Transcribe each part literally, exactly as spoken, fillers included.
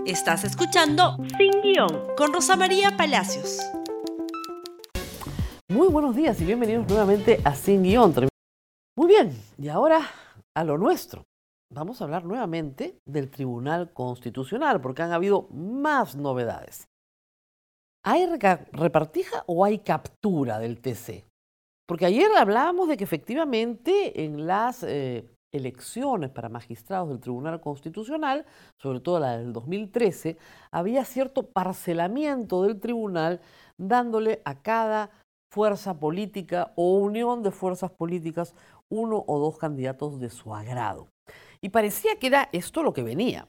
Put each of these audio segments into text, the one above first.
Estás escuchando Sin Guión con Rosa María Palacios. Muy buenos días y bienvenidos nuevamente a Sin Guión. Muy bien, y ahora a lo nuestro. Vamos a hablar nuevamente del Tribunal Constitucional porque han habido más novedades. ¿Hay repartija o hay captura del T C? Porque ayer hablábamos de que efectivamente en las eh, elecciones para magistrados del Tribunal Constitucional, sobre todo la del dos mil trece, había cierto parcelamiento del tribunal dándole a cada fuerza política o unión de fuerzas políticas uno o dos candidatos de su agrado. Y parecía que era esto lo que venía.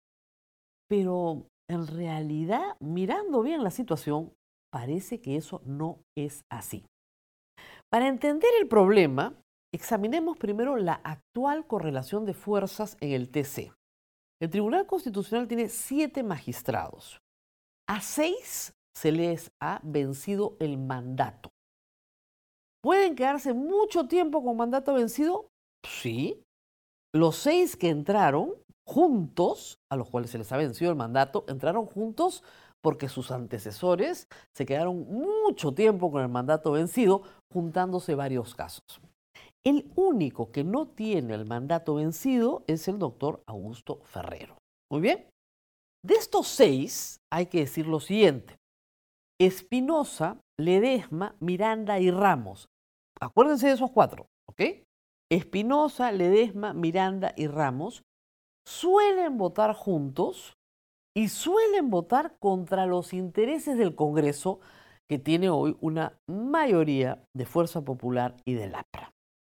Pero en realidad, mirando bien la situación, parece que eso no es así. Para entender el problema, examinemos primero la actual correlación de fuerzas en el T C. El Tribunal Constitucional tiene siete magistrados. A seis se les ha vencido el mandato. ¿Pueden quedarse mucho tiempo con mandato vencido? Sí. Los seis que entraron juntos, a los cuales se les ha vencido el mandato, entraron juntos porque sus antecesores se quedaron mucho tiempo con el mandato vencido, juntándose varios casos. El único que no tiene el mandato vencido es el doctor Augusto Ferrero. Muy bien. De estos seis hay que decir lo siguiente. Espinosa, Ledesma, Miranda y Ramos. Acuérdense de esos cuatro, ¿ok? Espinosa, Ledesma, Miranda y Ramos suelen votar juntos y suelen votar contra los intereses del Congreso, que tiene hoy una mayoría de Fuerza Popular y del A P R A.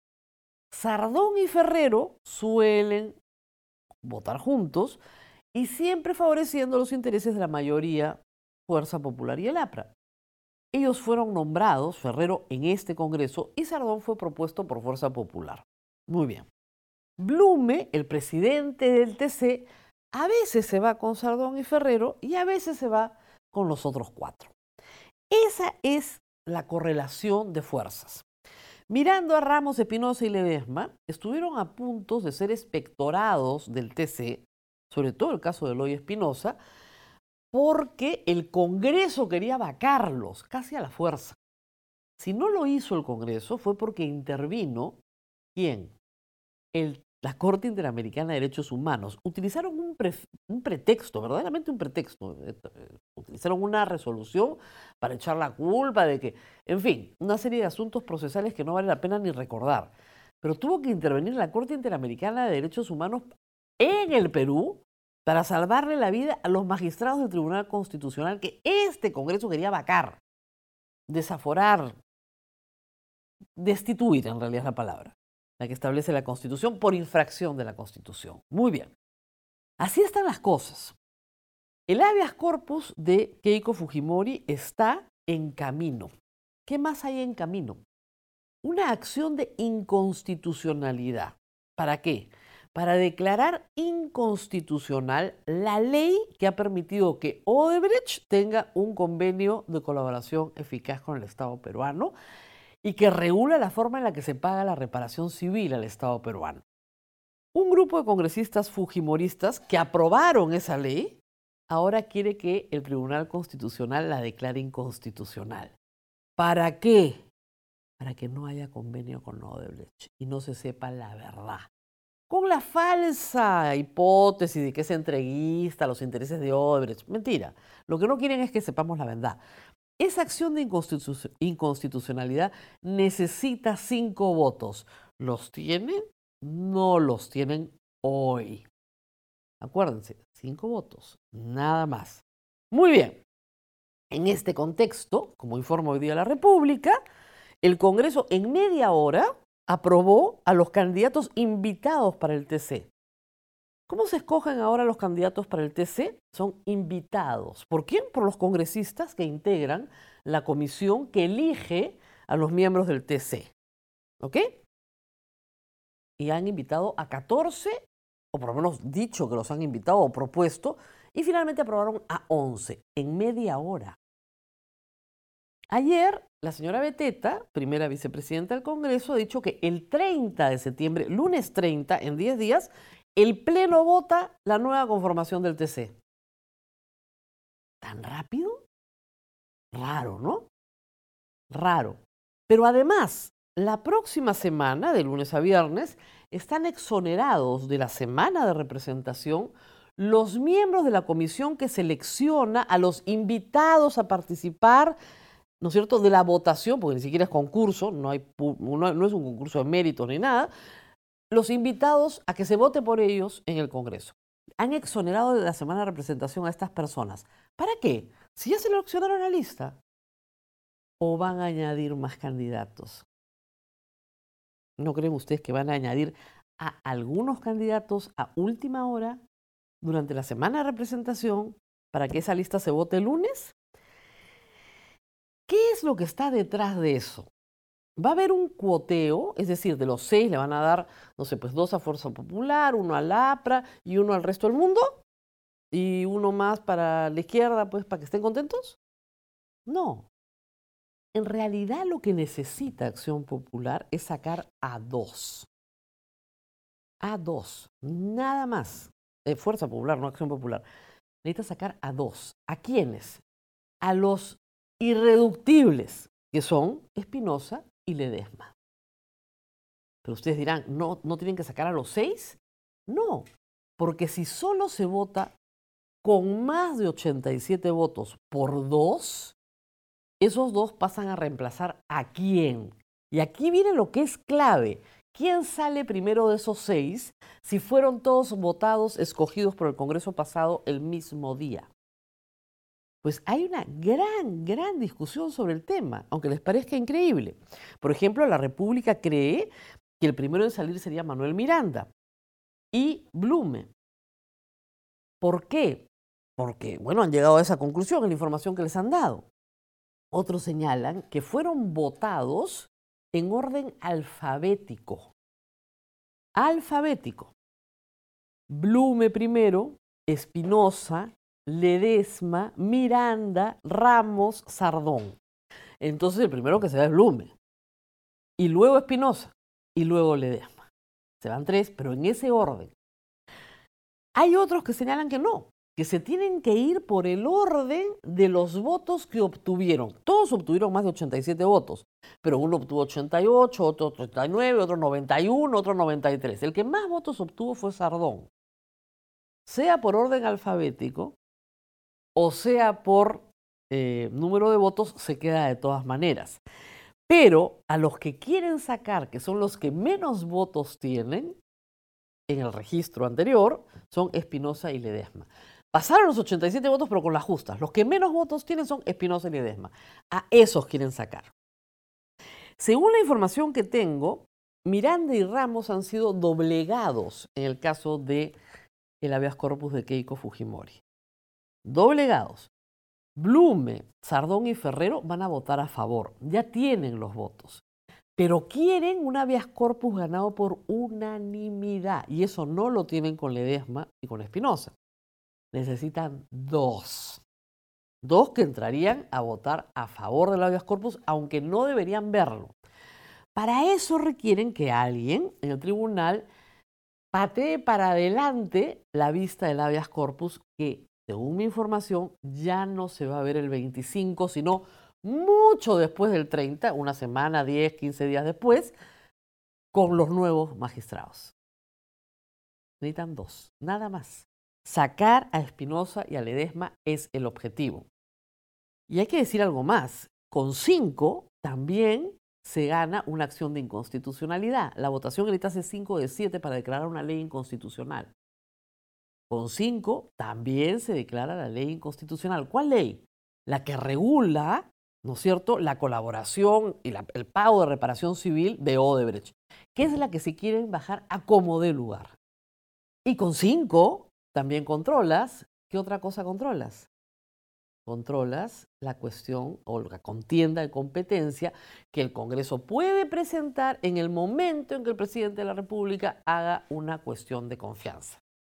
Sardón y Ferrero suelen votar juntos y siempre favoreciendo los intereses de la mayoría Fuerza Popular y el A P R A. Ellos fueron nombrados, Ferrero, en este Congreso y Sardón fue propuesto por Fuerza Popular. Muy bien. Blume, el presidente del T C, a veces se va con Sardón y Ferrero y a veces se va con los otros cuatro. Esa es la correlación de fuerzas. Mirando a Ramos, Espinosa y Ledesma, estuvieron a punto de ser expectorados del T C, sobre todo el caso de Eloy Espinosa, porque el Congreso quería vacarlos casi a la fuerza. Si no lo hizo el Congreso fue porque intervino, ¿quién? El, la Corte Interamericana de Derechos Humanos. Utilizaron un, pre, un pretexto, verdaderamente un pretexto. Utilizaron una resolución para echar la culpa de que, en fin, una serie de asuntos procesales que no vale la pena ni recordar. Pero tuvo que intervenir la Corte Interamericana de Derechos Humanos en el Perú para salvarle la vida a los magistrados del Tribunal Constitucional que este Congreso quería vacar, desaforar, destituir, en realidad es la palabra, la que establece la Constitución por infracción de la Constitución. Muy bien. Así están las cosas. El habeas corpus de Keiko Fujimori está en camino. ¿Qué más hay en camino? Una acción de inconstitucionalidad. ¿Para qué? Para declarar inconstitucional la ley que ha permitido que Odebrecht tenga un convenio de colaboración eficaz con el Estado peruano y que regula la forma en la que se paga la reparación civil al Estado peruano. Un grupo de congresistas fujimoristas que aprobaron esa ley ahora quiere que el Tribunal Constitucional la declare inconstitucional. ¿Para qué? Para que no haya convenio con Odebrecht y no se sepa la verdad. Con la falsa hipótesis de que es entreguista a los intereses de Odebrecht. Mentira. Lo que no quieren es que sepamos la verdad. Esa acción de inconstitu- inconstitucionalidad necesita cinco votos. ¿Los tienen? No los tienen hoy. Acuérdense, cinco votos, nada más. Muy bien. En este contexto, como informa hoy día la República, el Congreso en media hora aprobó a los candidatos invitados para el T C. ¿Cómo se escogen ahora los candidatos para el T C? Son invitados. ¿Por quién? Por los congresistas que integran la comisión que elige a los miembros del T C. ¿Ok? Y han invitado a catorce, o por lo menos dicho que los han invitado o propuesto, y finalmente aprobaron a once en media hora. Ayer, la señora Beteta, primera vicepresidenta del Congreso, ha dicho que el treinta de septiembre, lunes treinta, en diez días, el Pleno vota la nueva conformación del T C. ¿Tan rápido? Raro, ¿no? Raro. Pero además, la próxima semana, de lunes a viernes, están exonerados de la semana de representación los miembros de la comisión que selecciona a los invitados a participar, ¿no es cierto?, de la votación, porque ni siquiera es concurso, no, hay, no, no es un concurso de méritos ni nada, los invitados a que se vote por ellos en el Congreso. Han exonerado de la semana de representación a estas personas. ¿Para qué? Si ya seleccionaron la lista. ¿O van a añadir más candidatos? ¿No creen ustedes que van a añadir a algunos candidatos a última hora durante la semana de representación para que esa lista se vote el lunes? ¿Qué es lo que está detrás de eso? Va a haber un cuoteo, es decir, de los seis le van a dar, no sé, pues dos a Fuerza Popular, uno al A P R A y uno al resto del mundo, y uno más para la izquierda, pues para que estén contentos. No. En realidad lo que necesita Acción Popular es sacar a dos. A dos, nada más. Eh, Fuerza Popular, no Acción Popular. Necesita sacar a dos. ¿A quiénes? A los irreductibles, que son Espinosa y Ledesma. Pero ustedes dirán, ¿no, no tienen que sacar a los seis? No, porque si solo se vota con más de ochenta y siete votos por dos, esos dos pasan a reemplazar a quién. Y aquí viene lo que es clave. ¿Quién sale primero de esos seis si fueron todos votados, escogidos por el Congreso pasado el mismo día? Pues hay una gran, gran discusión sobre el tema, aunque les parezca increíble. Por ejemplo, la República cree que el primero en salir sería Manuel Miranda y Blume. ¿Por qué? Porque, bueno, han llegado a esa conclusión en la información que les han dado. Otros señalan que fueron votados en orden alfabético. Alfabético. Blume primero, Espinosa, Ledesma, Miranda, Ramos, Sardón. Entonces el primero que se va es Blume. Y luego Espinosa. Y luego Ledesma. Se van tres, pero en ese orden. Hay otros que señalan que no, que se tienen que ir por el orden de los votos que obtuvieron. Todos obtuvieron más de ochenta y siete votos, pero uno obtuvo ochenta y ocho, otro treinta y nueve, otro noventa y uno, otro noventa y tres. El que más votos obtuvo fue Sardón. Sea por orden alfabético o sea por eh, número de votos, se queda de todas maneras. Pero a los que quieren sacar, que son los que menos votos tienen en el registro anterior, son Espinosa y Ledesma. Pasaron los ochenta y siete votos, pero con las justas. Los que menos votos tienen son Espinosa y Ledesma. A esos quieren sacar. Según la información que tengo, Miranda y Ramos han sido doblegados en el caso de el habeas corpus de Keiko Fujimori. Doblegados. Blume, Sardón y Ferrero van a votar a favor. Ya tienen los votos. Pero quieren un habeas corpus ganado por unanimidad. Y eso no lo tienen con Ledesma y con Espinosa. Necesitan dos. Dos que entrarían a votar a favor del habeas corpus, aunque no deberían verlo. Para eso requieren que alguien en el tribunal patee para adelante la vista del habeas corpus, que, según mi información, ya no se va a ver el veinticinco, sino mucho después del treinta, una semana, diez, quince días después, con los nuevos magistrados. Necesitan dos, nada más. Sacar a Espinosa y a Ledesma es el objetivo. Y hay que decir algo más. Con cinco también se gana una acción de inconstitucionalidad. La votación necesita ser cinco de siete para declarar una ley inconstitucional. Con cinco también se declara la ley inconstitucional. ¿Cuál ley? La que regula, ¿no es cierto?, la colaboración y la, el pago de reparación civil de Odebrecht, que es la que se quieren bajar a como dé lugar. Y con cinco también controlas. ¿Qué otra cosa controlas? Controlas la cuestión o la contienda de competencia que el Congreso puede presentar en el momento en que el presidente de la República haga una cuestión de confianza.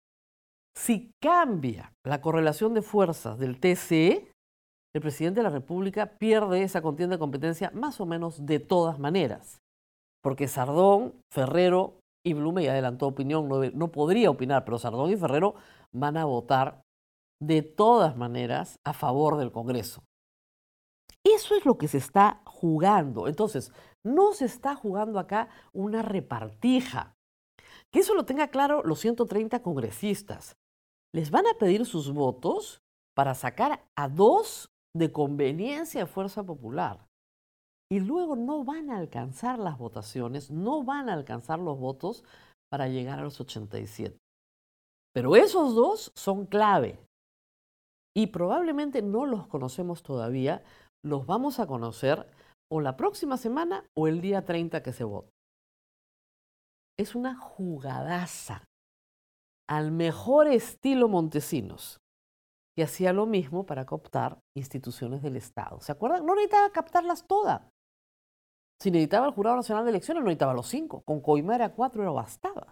Si cambia la correlación de fuerzas del T C E, el presidente de la República pierde esa contienda de competencia más o menos de todas maneras, porque Sardón, Ferrero y Blume, ya adelantó opinión, no, no podría opinar, pero Sardón y Ferrero van a votar de todas maneras a favor del Congreso. Eso es lo que se está jugando. Entonces, no se está jugando acá una repartija. Que eso lo tenga claro los ciento treinta congresistas. Les van a pedir sus votos para sacar a dos de conveniencia de Fuerza Popular. Y luego no van a alcanzar las votaciones, no van a alcanzar los votos para llegar a los ochenta y siete. Pero esos dos son clave. Y probablemente no los conocemos todavía, los vamos a conocer o la próxima semana o el día treinta que se vote. Es una jugadaza al mejor estilo Montesinos, que hacía lo mismo para cooptar instituciones del Estado. ¿Se acuerdan? No necesitaba captarlas todas. Si necesitaba el Jurado Nacional de Elecciones, no necesitaba los cinco. Con coimar a cuatro era bastaba.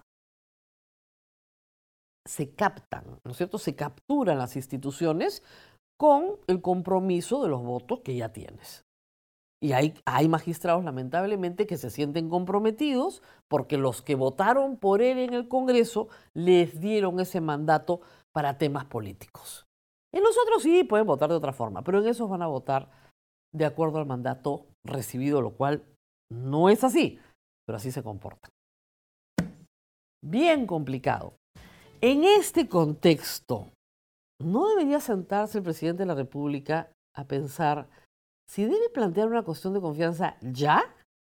Se captan, ¿no es cierto? Se capturan las instituciones con el compromiso de los votos que ya tienes. Y hay, hay magistrados, lamentablemente, que se sienten comprometidos porque los que votaron por él en el Congreso les dieron ese mandato para temas políticos. En los otros sí pueden votar de otra forma, pero en esos van a votar de acuerdo al mandato recibido, lo cual no es así, pero así se comportan. Bien complicado. En este contexto, ¿no debería sentarse el presidente de la República a pensar si debe plantear una cuestión de confianza ya?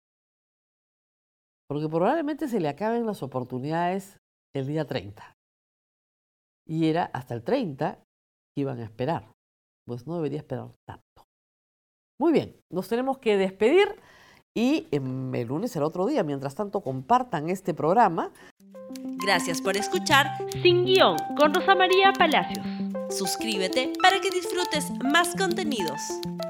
Porque probablemente se le acaben las oportunidades el día treinta. Y era hasta el treinta que iban a esperar. Pues no debería esperar tanto. Muy bien, nos tenemos que despedir y el lunes será otro día. Mientras tanto, compartan este programa. Gracias por escuchar Sin Guión con Rosa María Palacios. Suscríbete para que disfrutes más contenidos.